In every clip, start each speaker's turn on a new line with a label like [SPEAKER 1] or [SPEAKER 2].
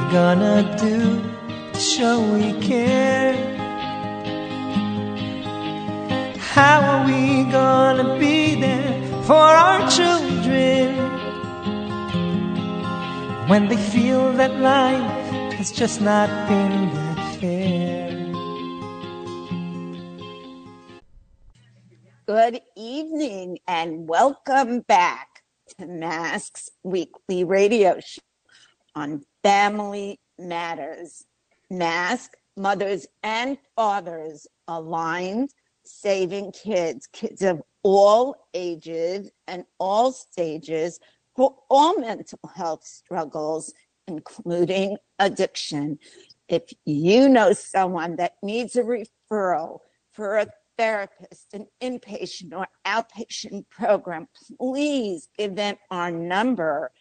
[SPEAKER 1] gonna do to show we care? How are we gonna be there for our children when they feel that life has just not been that fair?
[SPEAKER 2] Good evening and welcome back to Mask's weekly radio show on Family Matters. Mask, mothers and fathers aligned, saving kids of all ages and all stages for all mental health struggles, including addiction. If you know someone that needs a referral for a therapist, an inpatient or outpatient program, please give them our number,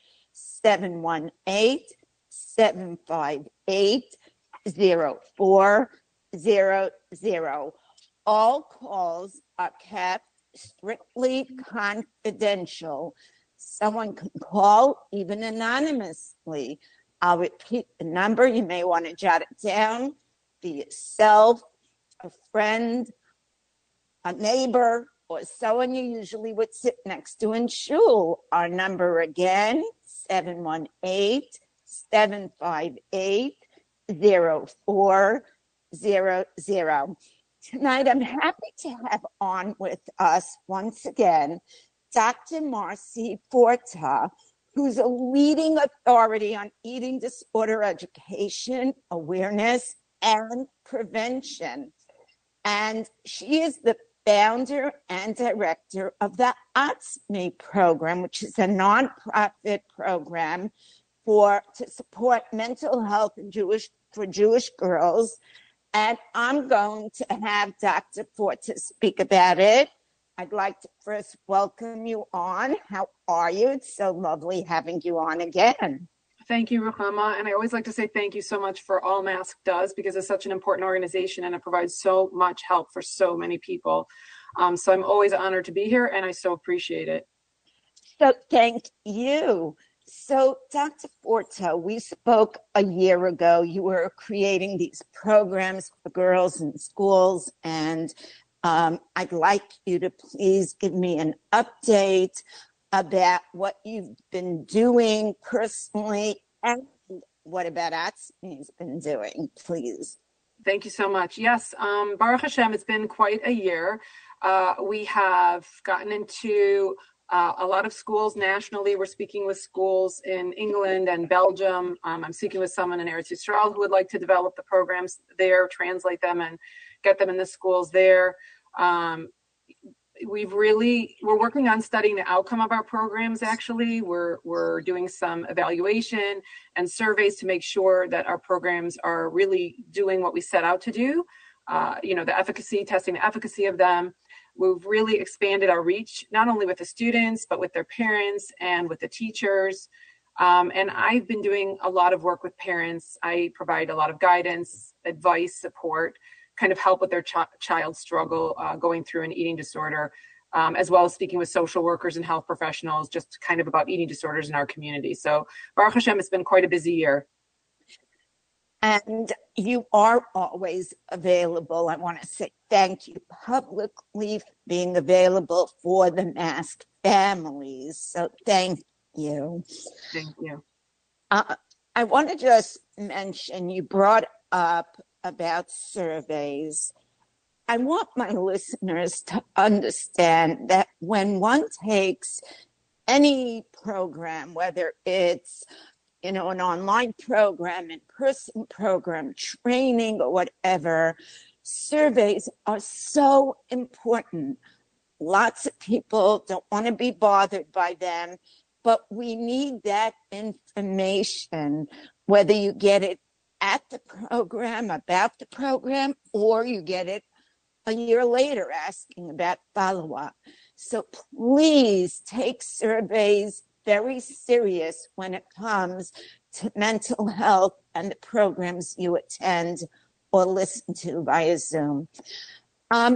[SPEAKER 2] 718-758-0400. All calls are kept strictly confidential. Someone can call even anonymously. I'll repeat the number. You may want to jot it down for yourself, a friend, a neighbor, or someone you usually would sit next to in shul. Our number again, 718-758-0400. Tonight, I'm happy to have on with us once again Dr. Marcy Forta, who's a leading authority on eating disorder education, awareness, and prevention. And she is the founder and director of the ATSME program, which is a nonprofit program to support mental health for Jewish girls. And I'm going to have Dr. Forta speak about it. I'd like to first welcome you on. How are you? It's so lovely having you on again.
[SPEAKER 3] Thank you, Ruchama. And I always like to say thank you so much for all Mask does, because it's such an important organization and it provides so much help for so many people. So I'm always honored to be here and I so appreciate it.
[SPEAKER 2] So thank you. So Dr. Forta, we spoke a year ago. You were creating these programs for girls in schools, and I'd like you to please give me an update about what you've been doing personally and what about ATSME's been doing, please.
[SPEAKER 3] Thank you so much. Yes, Baruch Hashem, it's been quite a year. We have gotten into a lot of schools nationally. We're speaking with schools in England and Belgium. I'm speaking with someone in Eretz Yisrael who would like to develop the programs there, translate them, and get them in the schools there. We're working on studying the outcome of our programs. Actually, we're doing some evaluation and surveys to make sure that our programs are really doing what we set out to do. The efficacy, testing the efficacy of them. We've really expanded our reach, not only with the students, but with their parents and with the teachers. And I've been doing a lot of work with parents. I provide a lot of guidance, advice, support, kind of help with their child struggle going through an eating disorder, as well as speaking with social workers and health professionals, just kind of about eating disorders in our community. So Baruch Hashem, it's been quite a busy year.
[SPEAKER 2] And you are always available. I want to say thank you publicly for being available for the Mask families. So thank you.
[SPEAKER 3] Thank you.
[SPEAKER 2] I want to just mention, you brought up about surveys. I want my listeners to understand that when one takes any program, whether it's an online program, in-person program, training, or whatever, surveys are so important. Lots of people don't want to be bothered by them, but we need that information, whether you get it at the program, about the program, or you get it a year later asking about follow-up. So please take surveys very serious when it comes to mental health and the programs you attend or listen to via Zoom.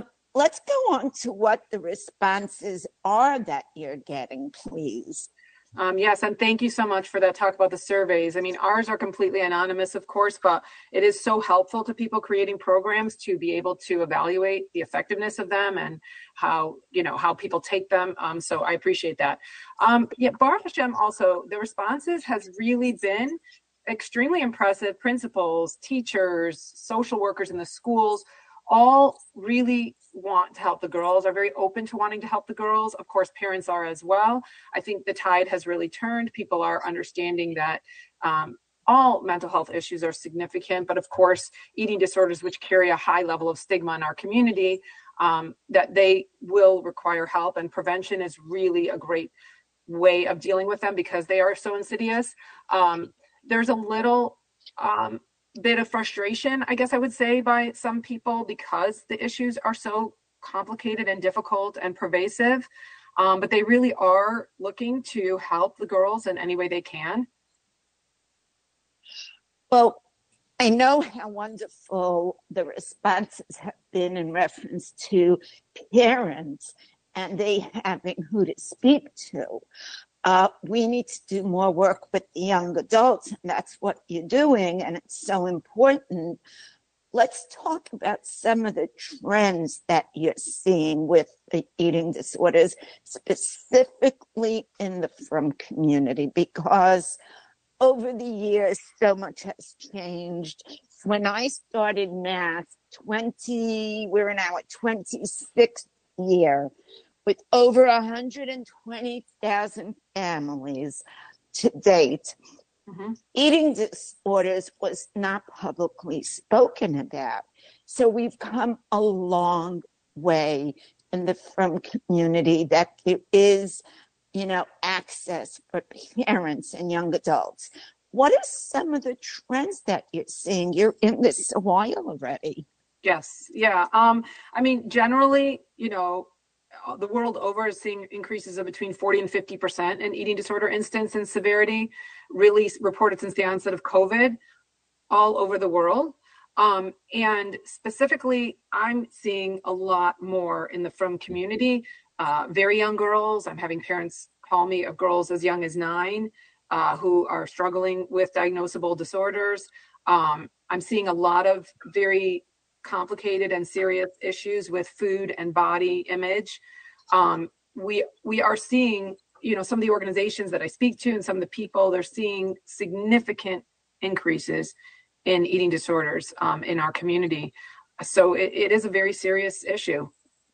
[SPEAKER 2] Let's go on to what the responses are that you're getting, please.
[SPEAKER 3] Yes, and thank you so much for that talk about the surveys. I mean, ours are completely anonymous, of course, but it is so helpful to people creating programs to be able to evaluate the effectiveness of them and how people take them. So I appreciate that. Yeah, Baruch Hashem, also, the responses has really been extremely impressive. Principals, teachers, social workers in the schools all really want to help the girls, are very open to wanting to help the girls. Of course, parents are as well. I think the tide has really turned. People are understanding that all mental health issues are significant, but of course, eating disorders, which carry a high level of stigma in our community, that they will require help, and prevention is really a great way of dealing with them because they are so insidious. There's a little bit of frustration, I guess I would say, by some people because the issues are so complicated and difficult and pervasive. But they really are looking to help the girls in any way they can.
[SPEAKER 2] Well, I know how wonderful the responses have been in reference to parents and they having who to speak to. We need to do more work with the young adults, and that's what you're doing, and it's so important. Let's talk about some of the trends that you're seeing with the eating disorders, specifically in the frum community, because over the years, so much has changed. When I started math, we're now at 26th year, with over 120,000 families to date. Mm-hmm. Eating disorders was not publicly spoken about. So we've come a long way in the frum community that there is, access for parents and young adults. What are some of the trends that you're seeing? You're in this a while already.
[SPEAKER 3] Yes. Yeah. I mean, generally, the world over is seeing increases of between 40 and 50% in eating disorder incidence and severity, really reported since the onset of COVID all over the world. And specifically, I'm seeing a lot more in the frum community, very young girls. I'm having parents call me of girls as young as 9 who are struggling with diagnosable disorders. I'm seeing a lot of very complicated and serious issues with food and body image. We are seeing, some of the organizations that I speak to and some of the people, they're seeing significant increases in eating disorders in our community. So it is a very serious issue.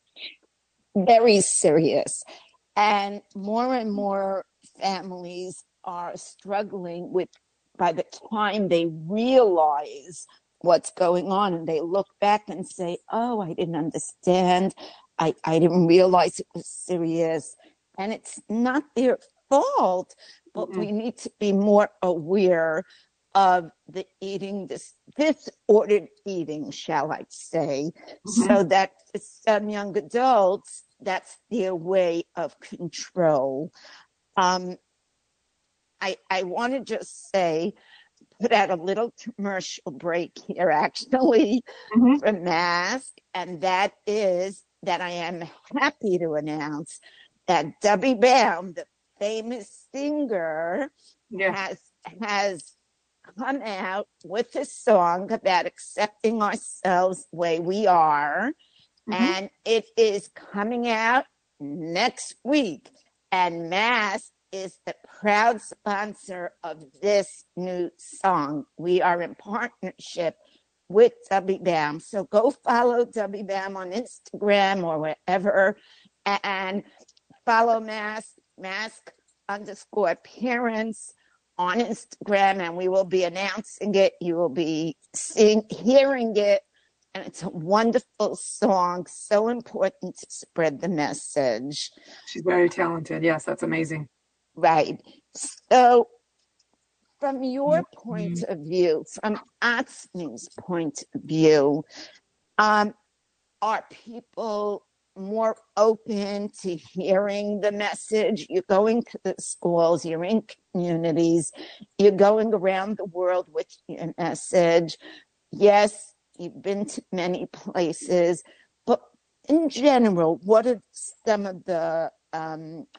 [SPEAKER 2] Very serious. And more families are struggling with, by the time they realize what's going on and they look back and say, oh, I didn't understand. I didn't realize it was serious. And it's not their fault, but we need to be more aware of the disordered eating, shall I say, so that for some young adults, that's their way of control. I want to just say, put out a little commercial break here, actually, from Mask, and that is that I am happy to announce that Debbie Baum, the famous singer, has come out with a song about accepting ourselves the way we are, and it is coming out next week. And Mask is the proud sponsor of this new song. We are in partnership with Debbie Baum. So go follow Debbie Baum on Instagram or wherever, and follow mask_parents on Instagram, and we will be announcing it. You will be hearing it, and it's a wonderful song, so important to spread the message.
[SPEAKER 3] She's very talented. Yes, that's amazing.
[SPEAKER 2] Right. So from your point of view, from Atzmi's point of view, are people more open to hearing the message? You're going to the schools, you're in communities, you're going around the world with your message. Yes, you've been to many places, but in general, what are some of the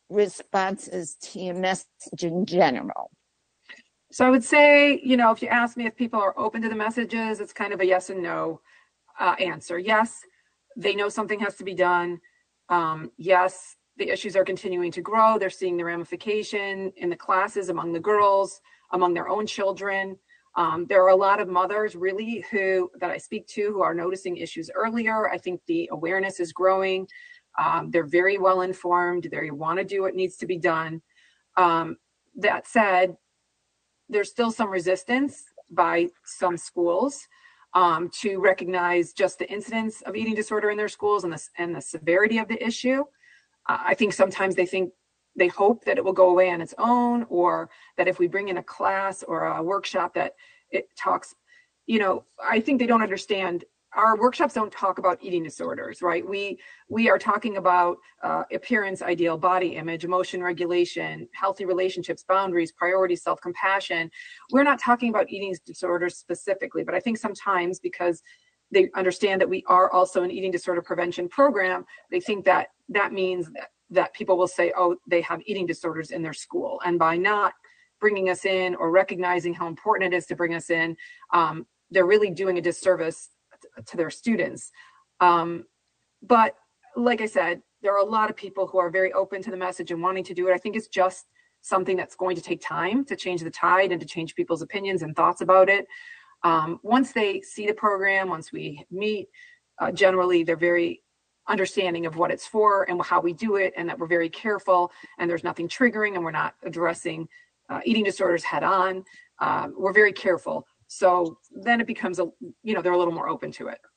[SPEAKER 2] responses to your message in general?
[SPEAKER 3] So I would say, you know, if you ask me if people are open to the messages, it's kind of a yes and no answer. Yes, they know something has to be done. Yes, the issues are continuing to grow. They're seeing the ramification in the classes, among the girls, among their own children. There are a lot of mothers really that I speak to who are noticing issues earlier. I think the awareness is growing. They're very well informed. They want to do what needs to be done. That said, there's still some resistance by some schools to recognize just the incidence of eating disorder in their schools and the severity of the issue. I think sometimes they hope that it will go away on its own, or that if we bring in a class or a workshop that it talks, you know, I think they don't understand. Our workshops don't talk about eating disorders, right? We are talking about appearance, ideal body image, emotion regulation, healthy relationships, boundaries, priorities, self-compassion. We're not talking about eating disorders specifically, but I think sometimes because they understand that we are also an eating disorder prevention program, they think that means that people will say, oh, they have eating disorders in their school. And by not bringing us in or recognizing how important it is to bring us in, they're really doing a disservice to their students. But like I said, there are a lot of people who are very open to the message and wanting to do it. I think it's just something that's going to take time to change the tide and to change people's opinions and thoughts about it. Once they see the program, once we meet, generally they're very understanding of what it's for and how we do it, and that we're very careful and there's nothing triggering and we're not addressing eating disorders head on. We're very careful. So then it becomes they're a little more open to it.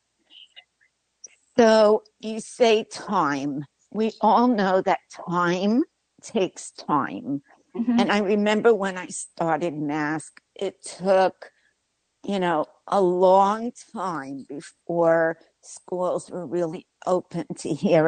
[SPEAKER 2] So you say time. We all know that time takes time. Mm-hmm. And I remember when I started MASC, it took, a long time before schools were really open to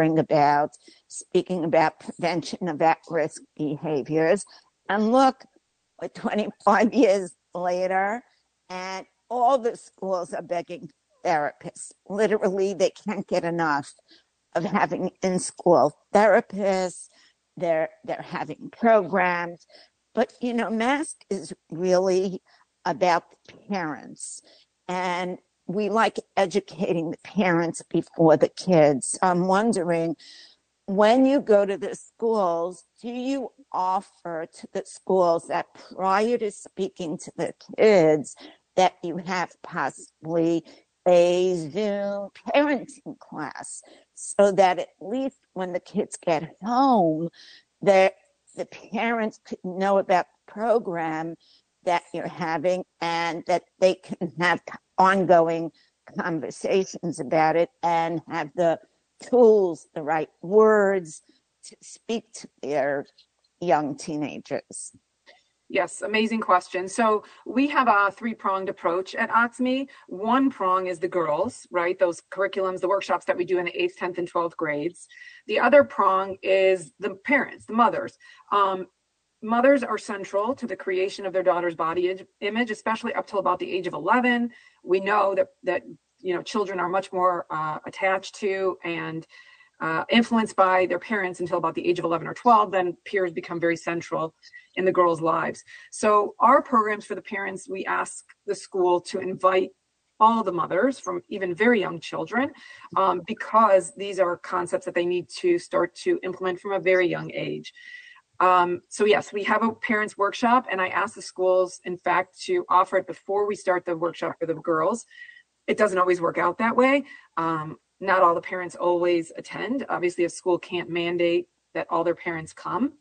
[SPEAKER 2] speaking about prevention of at-risk behaviors. And look, we're 25 years later, and all the schools are begging therapists. Literally, they can't get enough of having in-school therapists. They're having programs. But, MASC is really about the parents. And we like educating the parents before the kids. I'm wondering, when you go to the schools, do you offer to the schools that prior to speaking to the kids, that you have possibly a Zoom parenting class, so that at least when the kids get home, the parents could know about the program that you're having and that they can have ongoing conversations about it and have the tools, the right words to speak to their young teenagers?
[SPEAKER 3] Yes, amazing question. So we have a three-pronged approach at OXME. One prong is the girls, right? Those curriculums, the workshops that we do in the 8th, 10th, and 12th grades. The other prong is the parents, the mothers. Mothers are central to the creation of their daughter's body image, especially up till about the age of 11. We know that children are much more attached to and influenced by their parents until about the age of 11 or 12. Then peers become very central in the girls' lives. So our programs for the parents, we ask the school to invite all the mothers from even very young children, because these are concepts that they need to start to implement from a very young age. So yes, we have a parents workshop, and I ask the schools, in fact, to offer it before we start the workshop for the girls. It doesn't always work out that way. Not all the parents always attend. Obviously, a school can't mandate that all their parents come.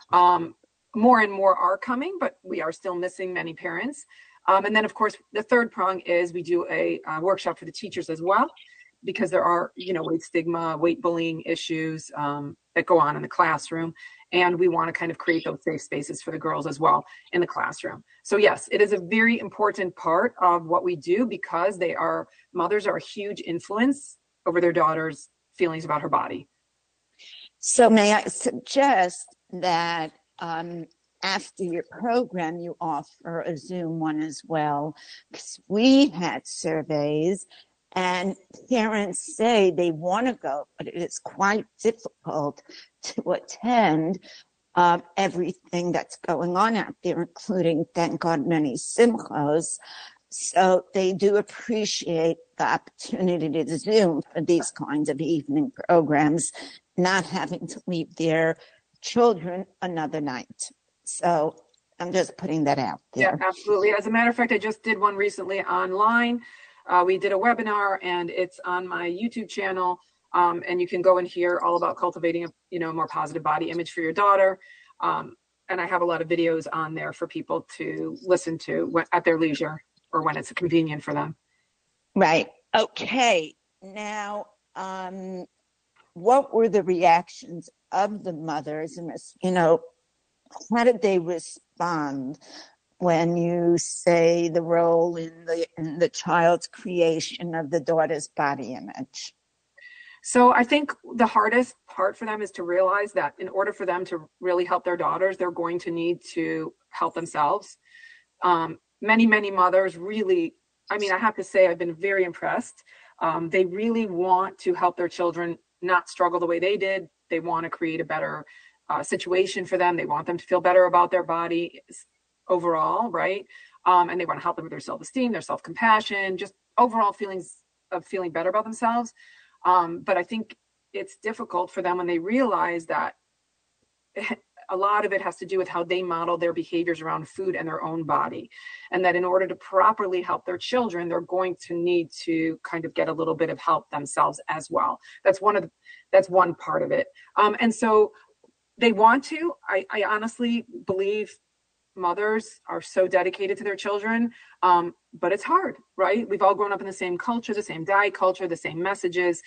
[SPEAKER 3] More and more are coming, but we are still missing many parents. And then, of course, the third prong is we do a workshop for the teachers as well, because there are, weight stigma, weight bullying issues that go on in the classroom. And we want to kind of create those safe spaces for the girls as well in the classroom. So yes, it is a very important part of what we do, because mothers are a huge influence over their daughter's feelings about her body.
[SPEAKER 2] So may I suggest that after your program, you offer a Zoom one as well? Because we had surveys, and parents say they want to go, but it is quite difficult to attend everything that's going on out there, including, thank God, many simchos. So they do appreciate the opportunity to Zoom for these kinds of evening programs, not having to leave their children another night. So I'm just putting that out there.
[SPEAKER 3] Yeah, absolutely. As a matter of fact, I just did one recently online. We did a webinar, and it's on my YouTube channel. And you can go and hear all about cultivating a more positive body image for your daughter. And I have a lot of videos on there for people to listen to at their leisure or when it's convenient for them.
[SPEAKER 2] Right. Okay. Now, what were the reactions of the mothers? And, how did they respond when you say the role in the child's creation of the daughter's body image?
[SPEAKER 3] So I think the hardest part for them is to realize that in order for them to really help their daughters, they're going to need to help themselves. Many, many mothers really, I have to say, I've been very impressed. They really want to help their children not struggle the way they did. They want to create a better situation for them. They want them to feel better about their body overall, right? And they want to help them with their self-esteem, their self-compassion, just overall feelings of feeling better about themselves. But I think it's difficult for them when they realize that a lot of it has to do with how they model their behaviors around food and their own body. And that in order to properly help their children, they're going to need to kind of get a little bit of help themselves as well. That's one part of it. And so they want to, I honestly believe mothers are so dedicated to their children, but it's hard, right? We've all grown up in the same culture, the same diet culture, the same messages.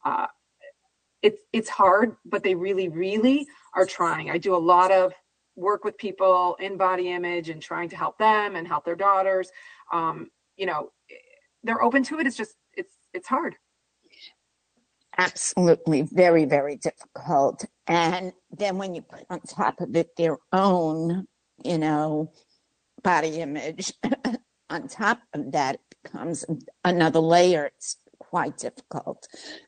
[SPEAKER 3] It's hard, but they really, really are trying. I do a lot of work with people in body image and trying to help them and help their daughters. They're open to it. It's just, it's hard.
[SPEAKER 2] Absolutely. Very, very difficult. And then when you put on top of it their own, body image, on top of that, it becomes another layer. It's quite difficult.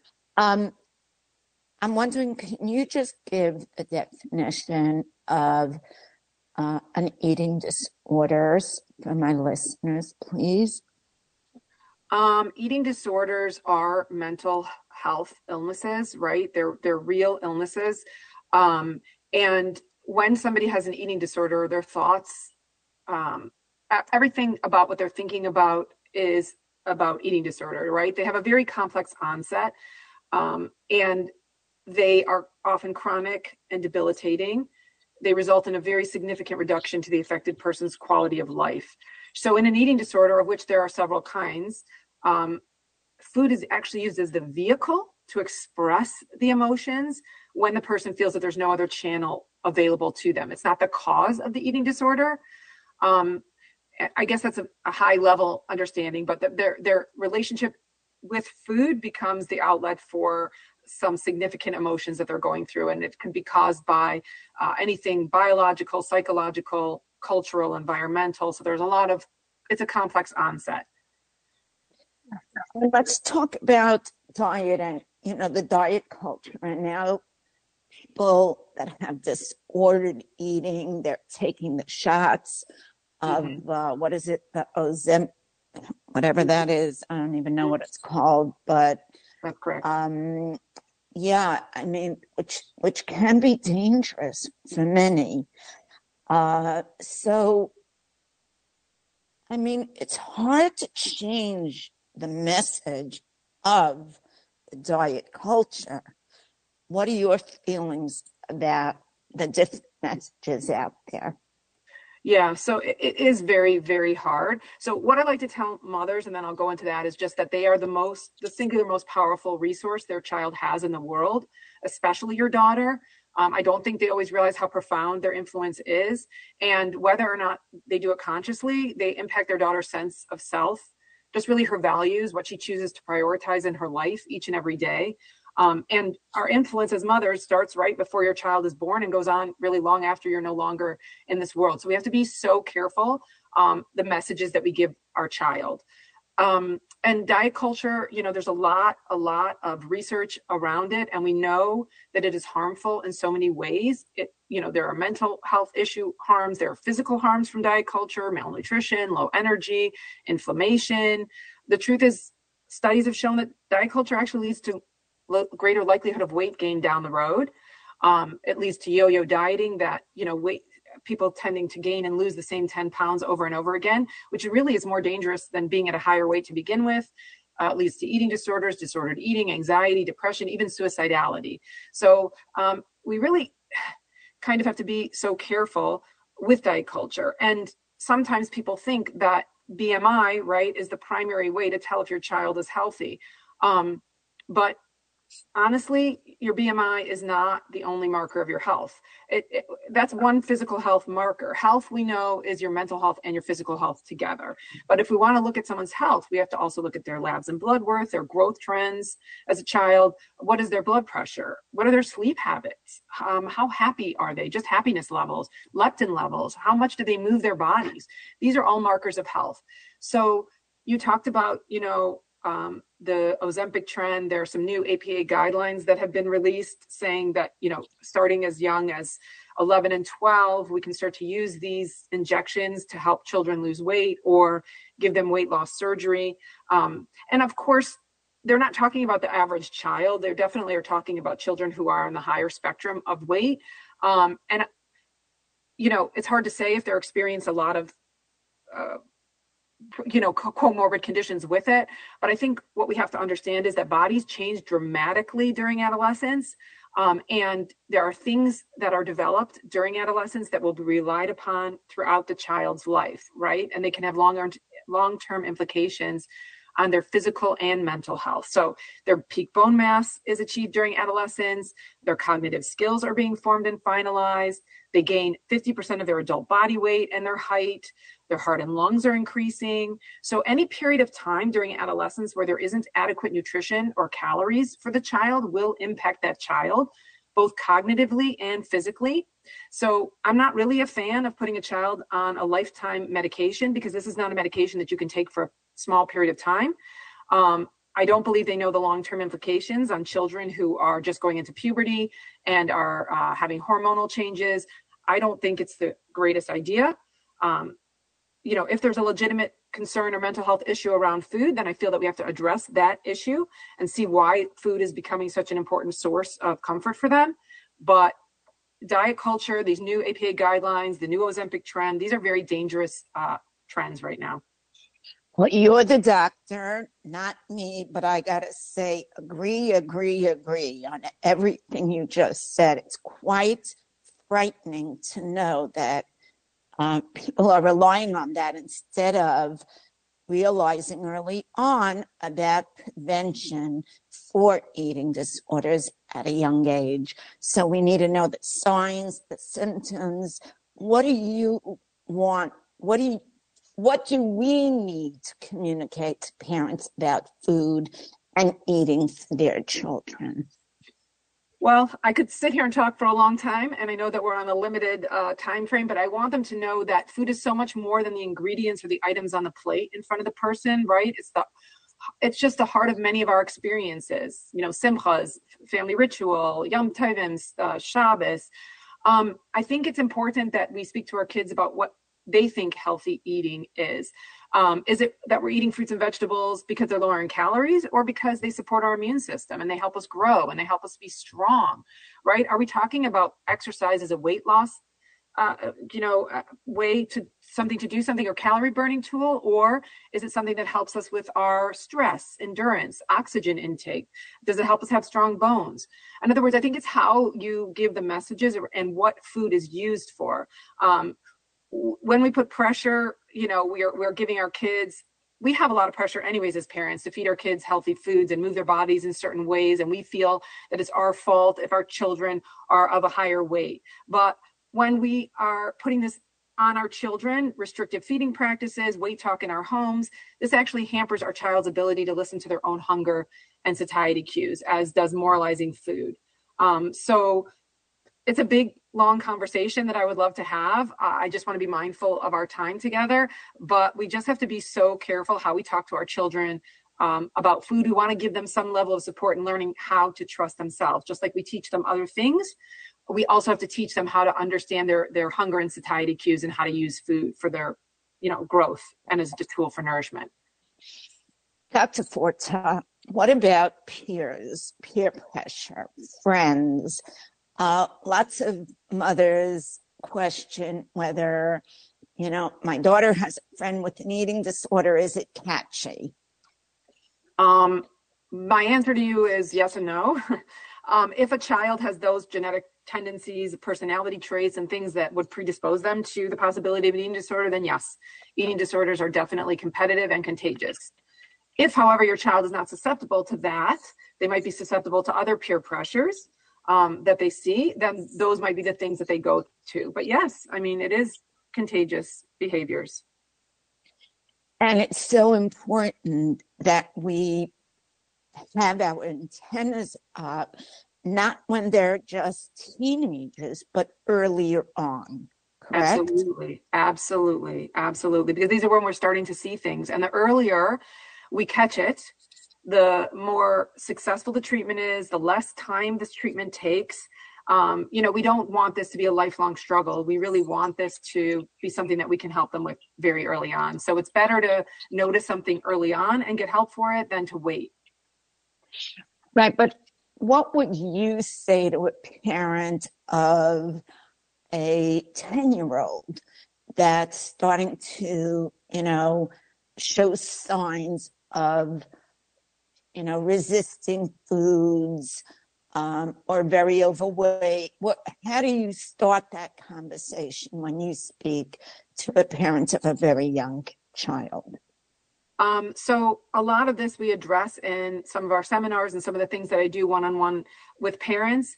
[SPEAKER 2] I'm wondering, can you just give a definition of an eating disorders for my listeners, please?
[SPEAKER 3] Eating disorders are mental health illnesses, right? They're real illnesses. And when somebody has an eating disorder, their thoughts, everything about what they're thinking about is about eating disorder, right? They have a very complex onset, and they are often chronic and debilitating. They result in a very significant reduction to the affected person's quality of life. So in an eating disorder, of which there are several kinds, food is actually used as the vehicle to express the emotions when the person feels that there's no other channel available to them. It's not the cause of the eating disorder. I guess that's a high level understanding, but their relationship with food becomes the outlet for some significant emotions that they're going through. And it can be caused by anything biological, psychological, cultural, environmental. So there's it's a complex onset.
[SPEAKER 2] Let's talk about diet and, the diet culture. And now people that have disordered eating, they're taking the shots of, what is it? The Ozempic, whatever that is. I don't even know what it's called, but
[SPEAKER 3] that's correct.
[SPEAKER 2] Yeah, which can be dangerous for many. So, it's hard to change the message of the diet culture. What are your feelings about the different messages out there?
[SPEAKER 3] Yeah, so it is very, very hard. So what I like to tell mothers, and then I'll go into that, is just that they are the singular most powerful resource their child has in the world, especially your daughter. I don't think they always realize how profound their influence is. And whether or not they do it consciously, they impact their daughter's sense of self, just really her values, what she chooses to prioritize in her life each and every day. And our influence as mothers starts right before your child is born and goes on really long after you're no longer in this world. So we have to be so careful, the messages that we give our child. And diet culture, there's a lot of research around it, and we know that it is harmful in so many ways. There are mental health issue harms, there are physical harms from diet culture, malnutrition, low energy, inflammation. The truth is, studies have shown that diet culture actually leads to greater likelihood of weight gain down the road. It leads to yo-yo dieting, that, people tending to gain and lose the same 10 pounds over and over again, which really is more dangerous than being at a higher weight to begin with. It leads to eating disorders, disordered eating, anxiety, depression, even suicidality. So we really kind of have to be so careful with diet culture. And sometimes people think that BMI, right, is the primary way to tell if your child is healthy. But honestly, your BMI is not the only marker of your health. That's one physical health marker. Health, we know, is your mental health and your physical health together. But if we want to look at someone's health, we have to also look at their labs and blood work, their growth trends as a child. What is their blood pressure? What are their sleep habits? How happy are they? Just happiness levels, leptin levels. How much do they move their bodies? These are all markers of health. So you talked about, the Ozempic trend. There are some new APA guidelines that have been released saying that, starting as young as 11 and 12, we can start to use these injections to help children lose weight or give them weight loss surgery. And of course, they're not talking about the average child. They definitely are talking about children who are on the higher spectrum of weight. And, it's hard to say if they're experiencing a lot of comorbid conditions with it. But I think what we have to understand is that bodies change dramatically during adolescence. And there are things that are developed during adolescence that will be relied upon throughout the child's life, right? And they can have long-term implications on their physical and mental health. So their peak bone mass is achieved during adolescence. Their cognitive skills are being formed and finalized. They gain 50% of their adult body weight and their height. Their heart and lungs are increasing. So any period of time during adolescence where there isn't adequate nutrition or calories for the child will impact that child, both cognitively and physically. So I'm not really a fan of putting a child on a lifetime medication, because this is not a medication that you can take for a small period of time. I don't believe they know the long-term implications on children who are just going into puberty and are having hormonal changes. I don't think it's the greatest idea. If there's a legitimate concern or mental health issue around food, then I feel that we have to address that issue and see why food is becoming such an important source of comfort for them. But diet culture, these new APA guidelines, the new Ozempic trend, these are very dangerous trends right now.
[SPEAKER 2] Well, you're the doctor, not me, but I got to say, agree on everything you just said. It's quite frightening to know that people are relying on that instead of realizing early on about prevention for eating disorders at a young age. So we need to know the signs, the symptoms. What do you want? What do we need to communicate to parents about food and eating for their children?
[SPEAKER 3] Well, I could sit here and talk for a long time, and I know that we're on a limited time frame, but I want them to know that food is so much more than the ingredients or the items on the plate in front of the person, right? It's just the heart of many of our experiences. Simchas, family ritual, Yom Tovim, Shabbos. I think it's important that we speak to our kids about what they think healthy eating is. Is it that we're eating fruits and vegetables because they're lower in calories, or because they support our immune system and they help us grow and they help us be strong, right? Are we talking about exercise as a weight loss, way to do something, or calorie burning tool? Or is it something that helps us with our stress, endurance, oxygen intake? Does it help us have strong bones? In other words, I think it's how you give the messages and what food is used for. When we put pressure, we're giving our kids, we have a lot of pressure anyways as parents to feed our kids healthy foods and move their bodies in certain ways. And we feel that it's our fault if our children are of a higher weight. But when we are putting this on our children, restrictive feeding practices, weight talk in our homes, this actually hampers our child's ability to listen to their own hunger and satiety cues, as does moralizing food. So it's a big long conversation that I would love to have. I just want to be mindful of our time together, but we just have to be so careful how we talk to our children about food. We want to give them some level of support in learning how to trust themselves, just like we teach them other things. We also have to teach them how to understand their hunger and satiety cues and how to use food for their, growth and as a tool for nourishment.
[SPEAKER 2] Dr. Forta, what about peers, peer pressure, friends? Lots of mothers question whether, my daughter has a friend with an eating disorder. Is it catchy?
[SPEAKER 3] My answer to you is yes and no. If a child has those genetic tendencies, personality traits, and things that would predispose them to the possibility of an eating disorder, then yes, eating disorders are definitely competitive and contagious. If, however, your child is not susceptible to that, they might be susceptible to other peer pressures that they see, then those might be the things that they go to. But yes, it is contagious behaviors.
[SPEAKER 2] And it's so important that we have our antennas up, not when they're just teenagers, but earlier on. Correct?
[SPEAKER 3] Absolutely. Because these are when we're starting to see things. And the earlier we catch it, the more successful the treatment is, the less time this treatment takes. We don't want this to be a lifelong struggle. We really want this to be something that we can help them with very early on. So it's better to notice something early on and get help for it than to wait.
[SPEAKER 2] Right. But what would you say to a parent of a 10-year-old that's starting to, show signs of, resisting foods, or very overweight? How do you start that conversation when you speak to a parent of a very young child?
[SPEAKER 3] So a lot of this we address in some of our seminars and some of the things that I do one-on-one with parents.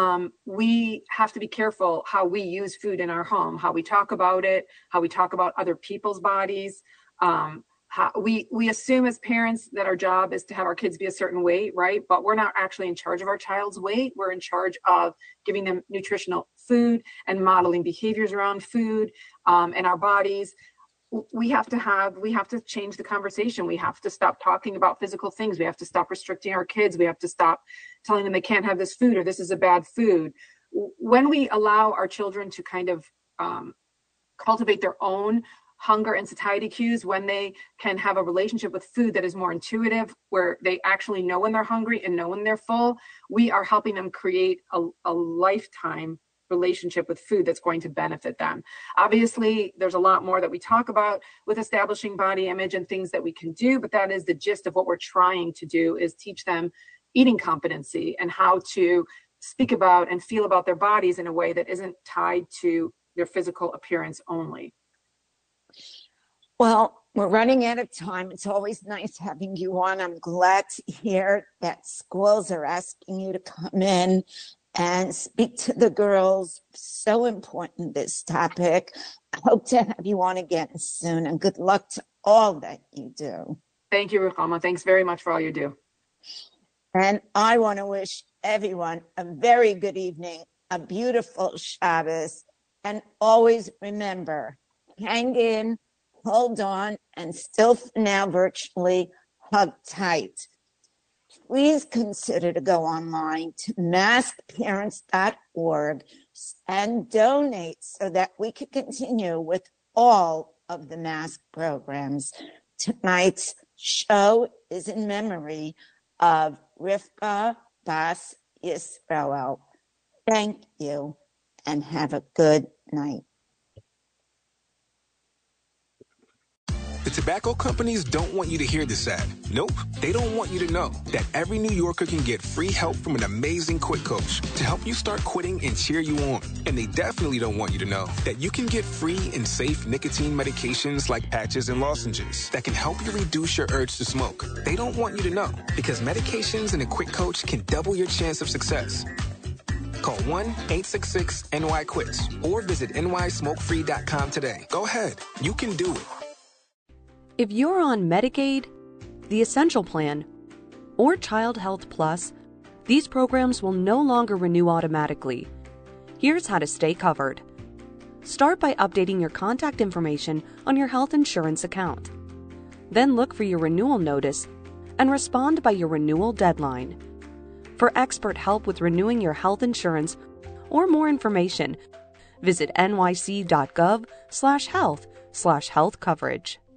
[SPEAKER 3] We have to be careful how we use food in our home, how we talk about it, how we talk about other people's bodies. We assume as parents that our job is to have our kids be a certain weight, right? But we're not actually in charge of our child's weight. We're in charge of giving them nutritional food and modeling behaviors around food and our bodies. We have to change the conversation. We have to stop talking about physical things. We have to stop restricting our kids. We have to stop telling them they can't have this food or this is a bad food. When we allow our children to kind of cultivate their own hunger and satiety cues, when they can have a relationship with food that is more intuitive, where they actually know when they're hungry and know when they're full, we are helping them create a lifetime relationship with food that's going to benefit them. Obviously, there's a lot more that we talk about with establishing body image and things that we can do, but that is the gist of what we're trying to do, is teach them eating competency and how to speak about and feel about their bodies in a way that isn't tied to their physical appearance only.
[SPEAKER 2] Well, we're running out of time. It's always nice having you on. I'm glad to hear that schools are asking you to come in and speak to the girls. So important, this topic. I hope to have you on again soon, and good luck to all that you do.
[SPEAKER 3] Thank you, Ruchama. Thanks very much for all you do.
[SPEAKER 2] And I want to wish everyone a very good evening, a beautiful Shabbos, and always remember, hang in, hold on, and still for now virtually hug tight. Please consider to go online to maskparents.org and donate so that we can continue with all of the mask programs. Tonight's show is in memory of Rivka Bas Yisrael. Thank you and have a good night.
[SPEAKER 4] The tobacco companies don't want you to hear this ad. Nope, they don't want you to know that every New Yorker can get free help from an amazing quit coach to help you start quitting and cheer you on. And they definitely don't want you to know that you can get free and safe nicotine medications like patches and lozenges that can help you reduce your urge to smoke. They don't want you to know because medications and a quit coach can double your chance of success. Call 1-866-NY-QUITS or visit nysmokefree.com today. Go ahead, you can do it.
[SPEAKER 5] If you're on Medicaid, the Essential Plan, or Child Health Plus, these programs will no longer renew automatically. Here's how to stay covered. Start by updating your contact information on your health insurance account. Then look for your renewal notice and respond by your renewal deadline. For expert help with renewing your health insurance or more information, visit nyc.gov/health/health coverage.